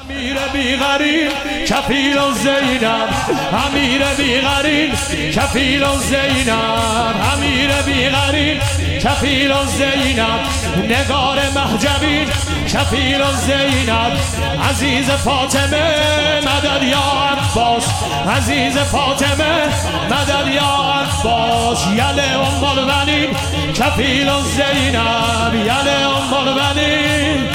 امیر بیغریل کفیل زینب، امیر بیغریل کفیل زینب، امیر بیغریل کفیل زینب، نگار محجبین کفیل زینب، عزیز فاطمه مدد یا عباس، عزیز فاطمه مدد یا عباس، یل ام البنین کفیل زینب، یل ام البنین.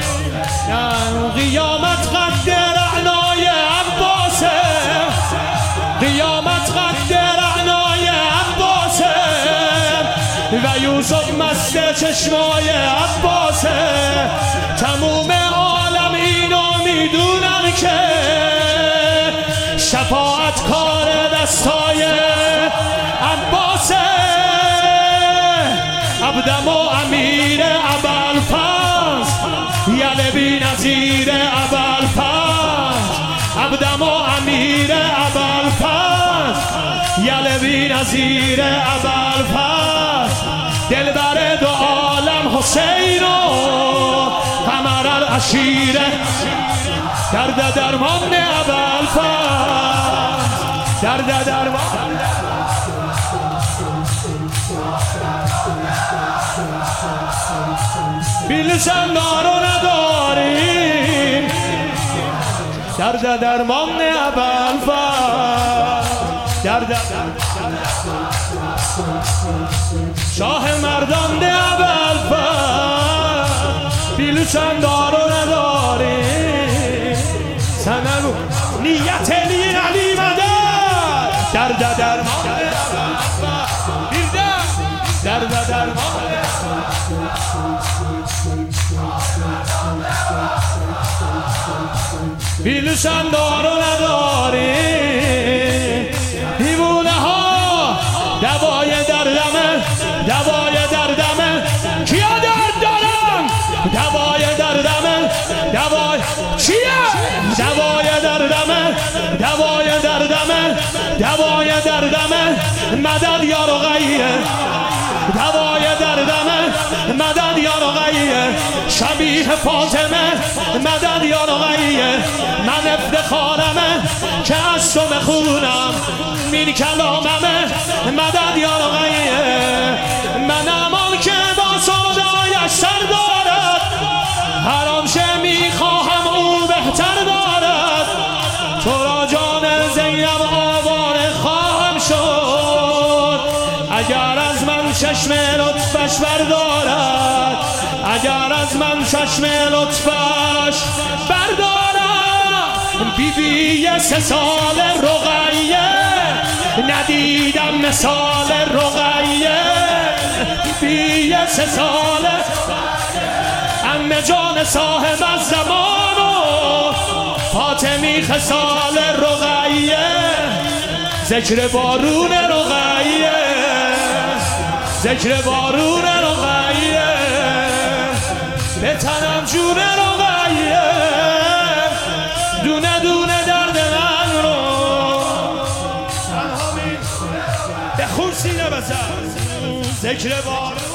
قیامت قد رعنای عباسه، قیامت قد رعنای عباسه و یوسف مست چشمای عباسه. تموم عالم اینو میدونن که شفاعت کار دستای عباسه. عبدم و امیر ابوالفضل یل بی نظیر ابوالفضل، عبدم و امیر ابوالفضل یل بی نظیر ابوالفضل، دلبر دو عالم حسین و قمر العشیره، درد درمان ابوالفضل، درد درمان. بیلشن دارو نداریم، درد درمان ابوالفضل، درد شاه مردان ابوالفضل. بیلشن دارو نداریم، سنگو نیت علی مدد، درد درمان درد درمان. بیلشن دارو نداری، دیوونه ها دوای دردمه، دوای دردمه. کیا درد دارن؟ دوای دردمه، دوای چیه؟ دوای دردمه، دوای دردمه، دوای دردمه. مدد یا رقیه، دوای دردمه، مدد یا رقیه. شبیه فاطمه مدد یا رقیه. من افتخارمه که از تو بخونم این کلاممه، مدد یا رقیه. منم آن که با سودایش سر دارد، هر آنچه میخواهم او بهتر دارد. تو را جان زینب آواره خواهم شد، اگر از من چشم لطفش بردارد، اگر از من چشم لطفش بردارد. بیبی 3 سال رقیه ندیدم مثال رقیه، بیبی 3 سال عمه جان صاحب از زمان و فاطمی خصال رقیه. ذکر بارون رقیه، ذکر بارون رقیه، به تنم جون رقیه. دونه دونه درد من رو تنها میکنه، به خون سینه بزن. ذکر بارون